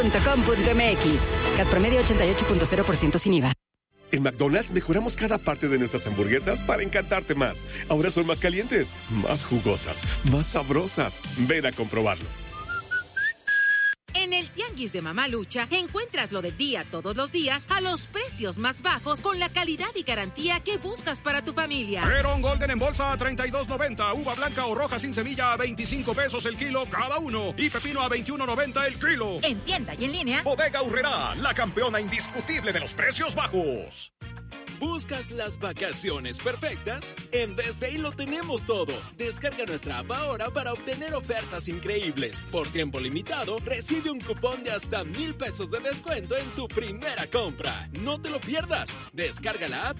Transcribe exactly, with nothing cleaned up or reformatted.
punto com punto m x. Cat promedio ochenta y ocho punto cero por ciento sin I V A. En McDonald's mejoramos cada parte de nuestras hamburguesas para encantarte más. Ahora son más calientes, más jugosas, más sabrosas. Ven a comprobarlo. En el Tianguis de Mamalucha encuentras lo del día todos los días a los precios más bajos con la calidad y garantía que buscas para tu familia. Perón Golden en bolsa a treinta y dos noventa, uva blanca o roja sin semilla a veinticinco pesos el kilo cada uno y pepino a veintiuno noventa el kilo. En tienda y en línea. Bodega Aurrerá, la campeona indiscutible de los precios bajos. ¿Buscas las vacaciones perfectas? En Best Day lo tenemos todo. Descarga nuestra app ahora para obtener ofertas increíbles. Por tiempo limitado, recibe un cupón de hasta mil pesos de descuento en tu primera compra. No te lo pierdas. Descarga la app